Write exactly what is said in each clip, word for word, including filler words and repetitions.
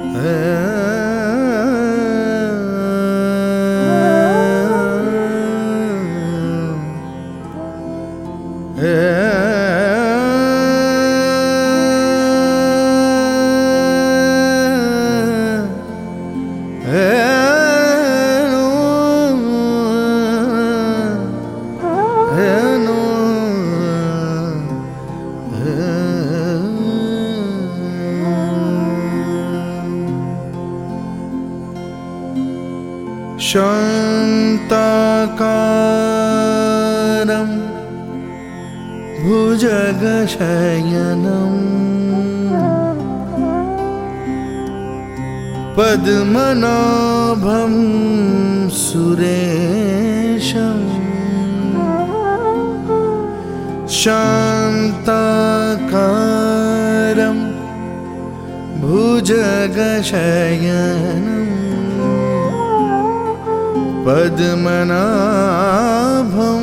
शान्ताकारं भुजगशयनं पद्मनाभं सुरेशं शान्ताकारं भुजगशयनं पद्मनाभं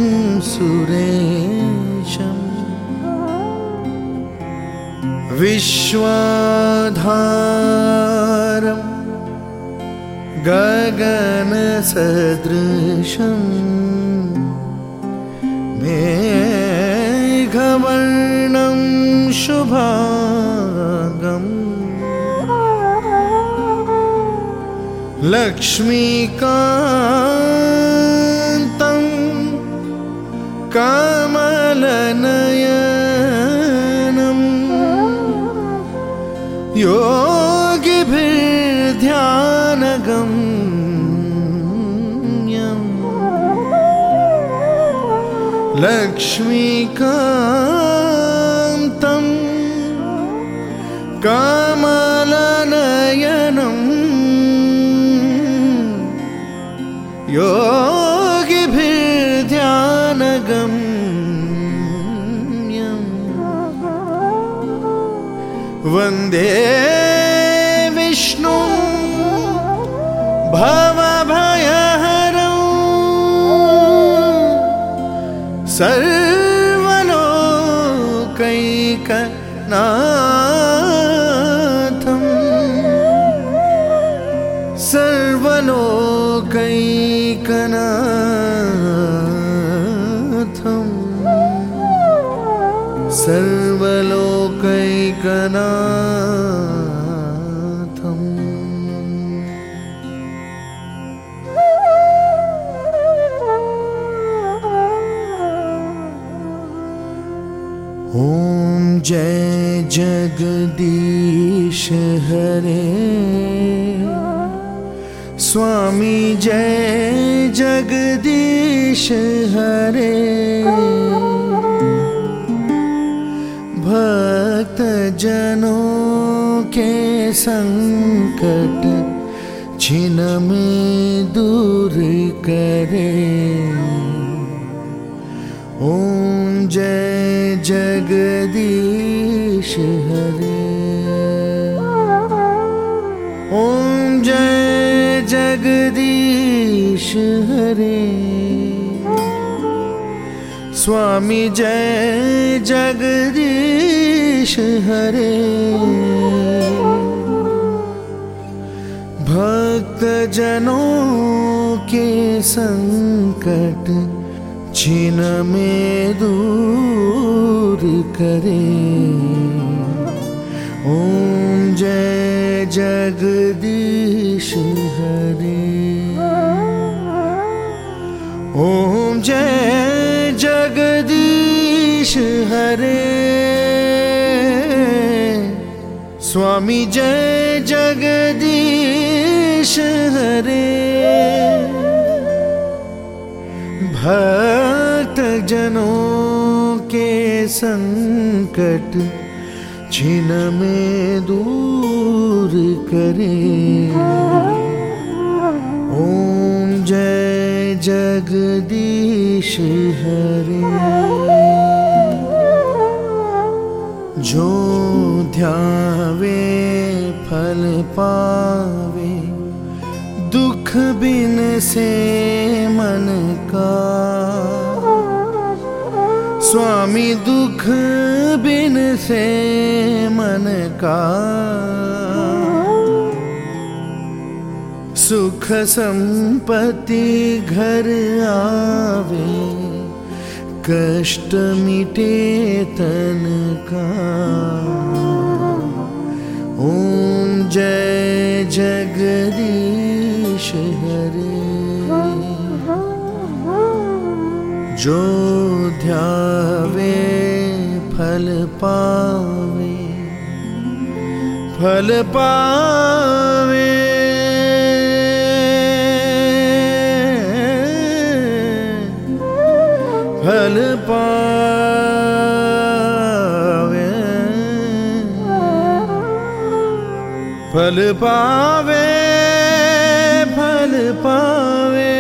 सुरेशं विश्वाधारं गगनसदृशं मेघवर्णं शुभांगं लक्ष्मीकान्तं कमलनयनं योगिभिर्ध्यानगम्यं लक्ष्मीकान्तं कमलनयनं योगिभिर्ध्यानगम्यं वन्दे विष्णुं भवभयहरं सर्वलोकैकनाथं सर्वलोकैकनाथं सर्वलोकैकनाथम् ॐ जय जगदीश हरे स्वामी जय जगदीश हरे भक्त जनों के संकट छिन में दूर करे ओम जय जगदीश हरे ओम जय जगदीश हरे स्वामी जय जगदीश हरे भक्त जनों के संकट छिन में दूर करे ओम जय जगदीश हरे ओम जय जगदीश हरे स्वामी जय जगदीश हरे भक्त जनों के संकट छिन में दूर करे ओम जय जगदीश हरे जो ध्यावे फल पावे दुख बिन से मन का स्वामी दुख बिन से मन का सुख संपत्ति घर आवे, कष्ट मिटे तन का। ओम जय जगदीश हरे। जो ध्यावे फल पावे, फल पावे। फल पावे, फल पावे, फल पावे।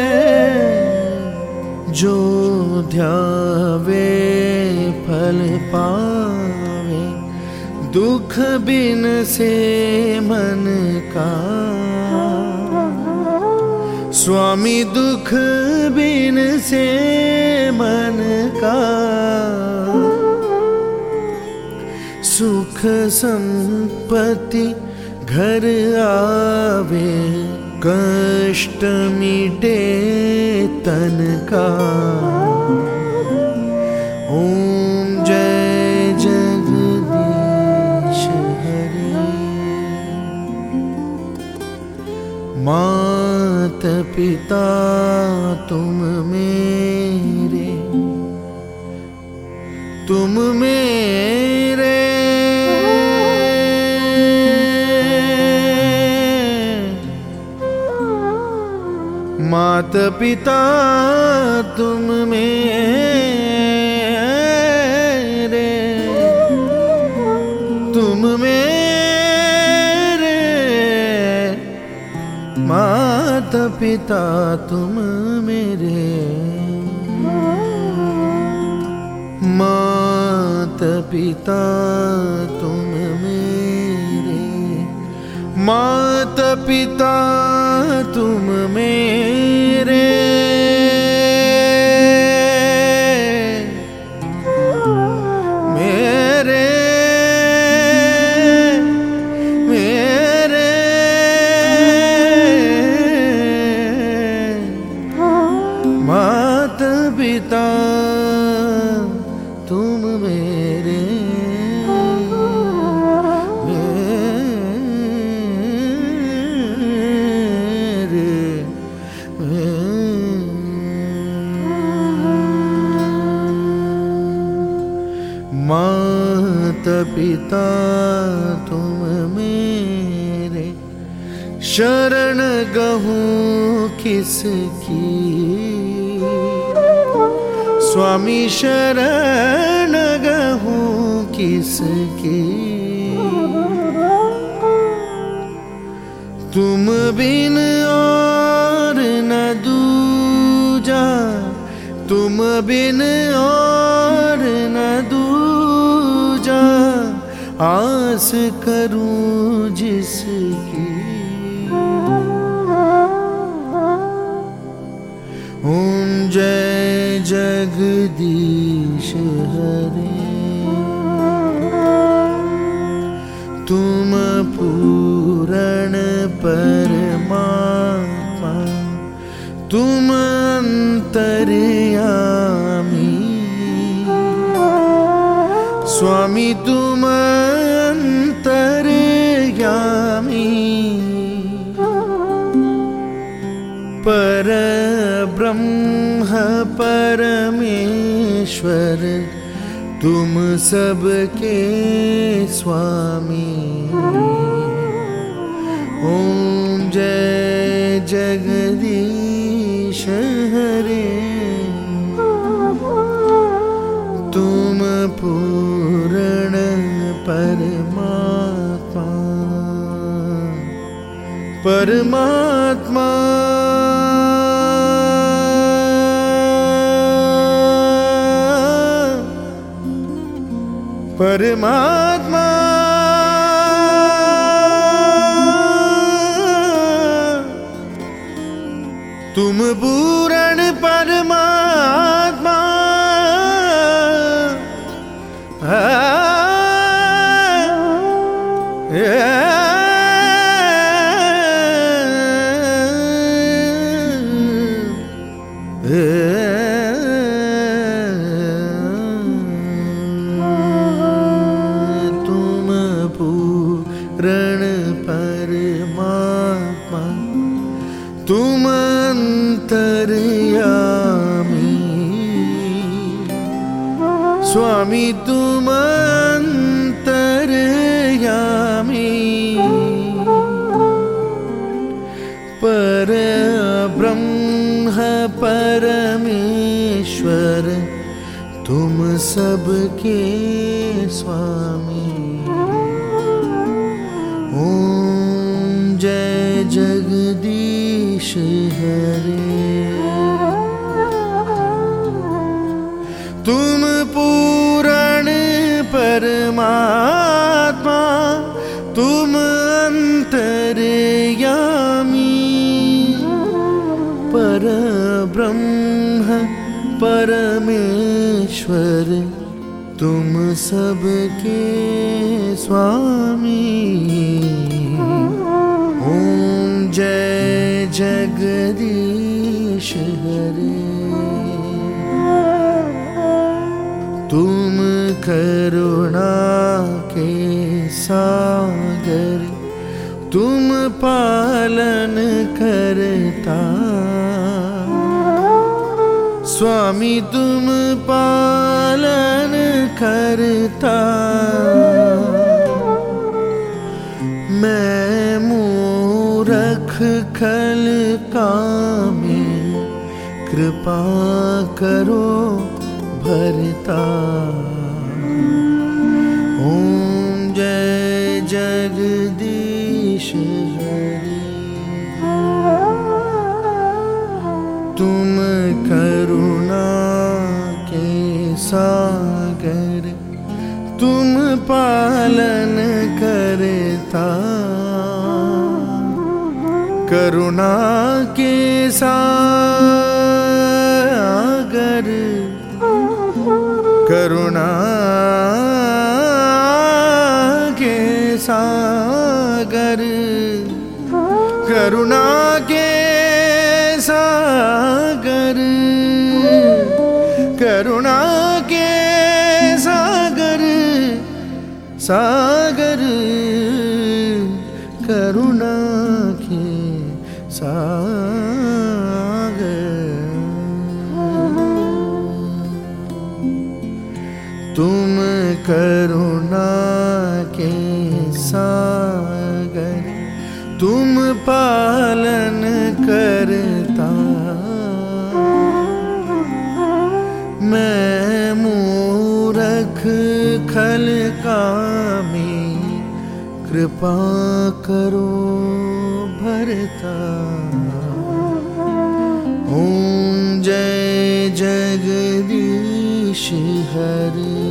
जो ध्यावे फल पावे, दुख बिन से मन का। स्वामी दुख बिन से मन का। सुख संपत्ति घर आवे, कष्ट मिटे तन का। ओम जय जगदीश हरे। मात पिता तुम मेरे, तुम मेरे। मात पिता तुम मेरे, तुम मेरे। मात पिता तुम मेरे। मात पिता तुम मेरे, मात पिता तुम मेरे। मेरे मेरे मात पिता तुम मेरे। मात पिता तुम मेरे, शरण गहूँ किसकी। स्वामी शरण गहूँ किसकी। तुम बिन और न दूजा, तुम बिन और न दूजा। आस करूं जिसकी। ओम जय जगदीश हरे। तुम पूर्ण परमात्मा, तुम अंतर्यामी। स्वामी तुम अंतर्यामी। पर ब्रह्म परमेश्वर, तुम सबके स्वामी। ओम जय जगदीश हरे। तुम पूर्ण परमात्मा, परमात्मा। परमात्मा। तुम पूर्ण परमात्मा। परमात्मा तुम अंतर्यामी। स्वामी तुम अंतर्यामी। परब्रह्म परमेश्वर तुम सबके स्वामी। ओम जय जगदीश हरे। तुम पूर्ण परमात्मा तुम अंतर्यामी। परब्रह्म परमेश्वर तुम सबके स्वामी। ओम जय जगदीश हरे। तुम करुणा के सागर तुम पालन करता। स्वामी तुम पालन करता। मैं मूरख खल कामी कृपा करो भरता। ओम जय जगदीश हरे। तुम करुणा के सागर तुम पालन करता। करुणा के सागर करुणा के सागर करुणा के सागर करुणा के सागर सागर करुणा के सागर। तुम करुणा के सागर तुम पालन करता। मैं मूरख खल कामी कृपा करो भरता। ओम जय जगदीश हरे।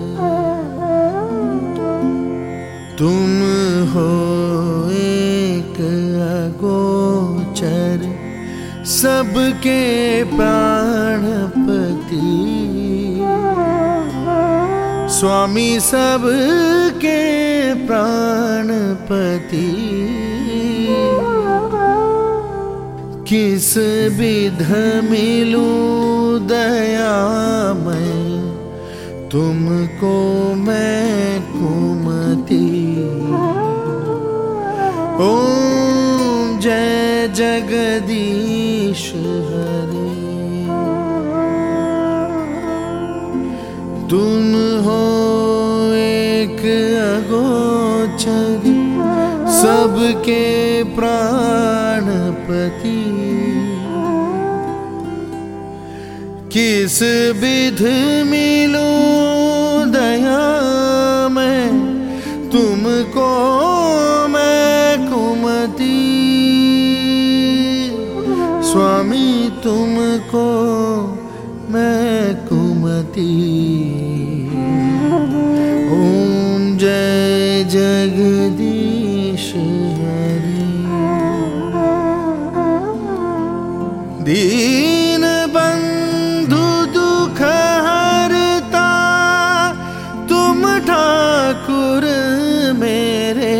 तुम हो एक अगोचर सबके प्राणपति। स्वामी सबके प्राणपति। किस विध मिलूं दयामय तुमको मैं कुमति। ओम जय जगदीश हरे। तुम हो एक अगोचर सबके प्राणपति। किस विध मिलूं दया मैं तुमको मैं कुमति। स्वामी तुमको मैं कुमति। ओम जय जगदीश हरे। दीन बंधु दुख हरता तुम ठाकुर मेरे।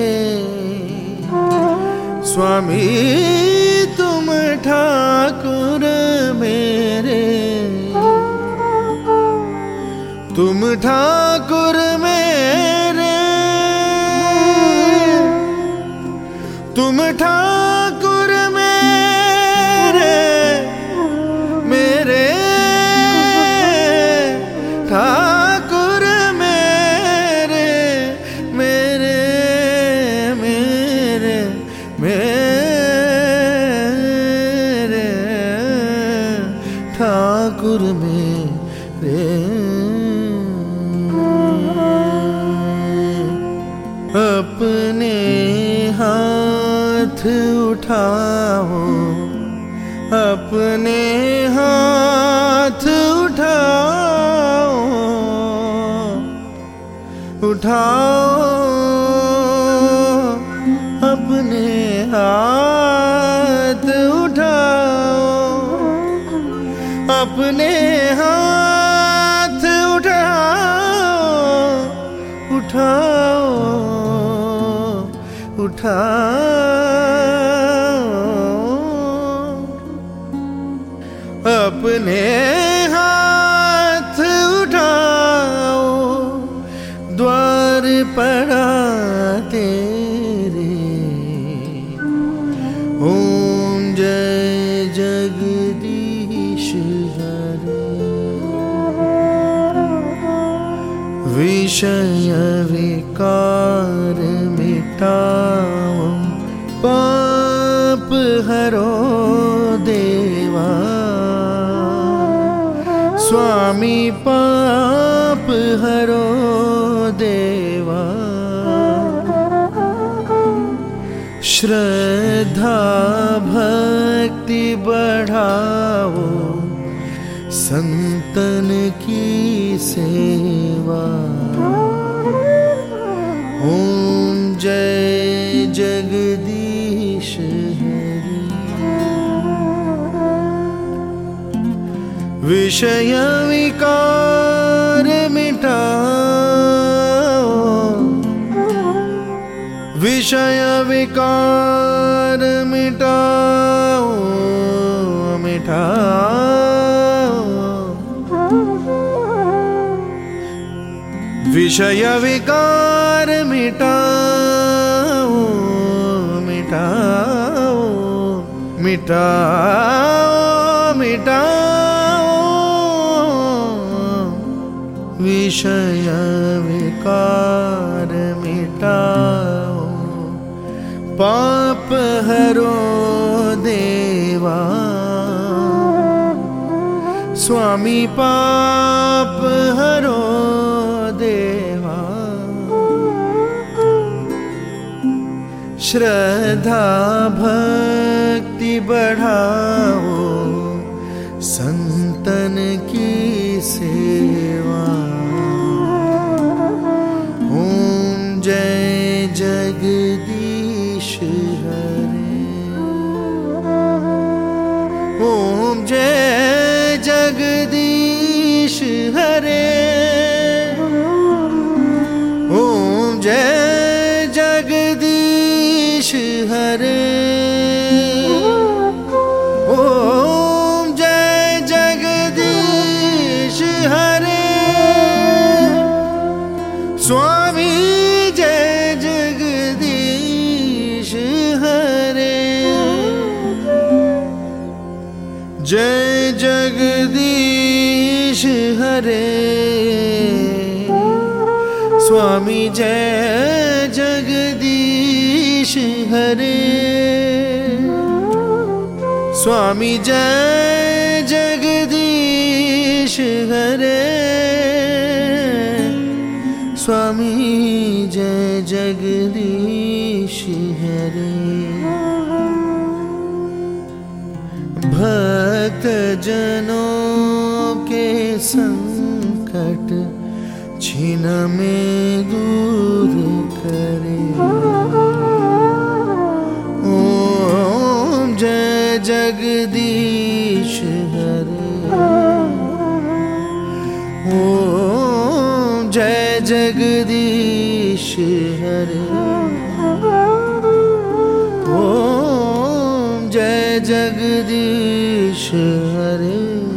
स्वामी तुम ठाकुर मेरे। तुम ठाकुर मेरे। तुम ठाकुर मेरे मेरे ठाकुर मेरे मेरे मेरे मेरे ठाकुर मेरे। अपने हाथ उठाओ अपने हाथ उठाओ उठाओ अपने हाथ उठाओ अपने हाथ उठाओ उठाओ उठाओ अपने हाथ उठाओ द्वार पड़ा तेरे। ओम जय जगदीश हरे विषय विकार मिटाओ पाप हरो देवा। स्वामी पाप हरो देवा। श्रद्धा भक्ति बढ़ाओ संतन की सेवा। ओम जय जगदीश हरि विषय विकार मिटाओ विषय विकार मिटाओ मिटाओ विषय विकार मिटाओ मिटाओ मिटाओ मिटाओ विषय विकार मिटाओ पाप हरो देवा। स्वामी पाप हरो देवा। श्रद्धा भक्ति बढ़ाओ संतन की सेवा। ओम जय जगदीश हरे ओम जय जगदीश हरे ओम जय जगदीश हरे ओम जय जगदीश हरे। स्वामी जय जगदीश हरे जय जगदीश हरे। स्वामी जय जगदीश हरे स्वामी जय जगदीश हरे स्वामी जय जगदीश हरे। भक्त जनों के संकट छीन में दूर करे। ओम जय जगदीश हरे ओम जय जगदीश हरे ओम जय जगदीश हरे।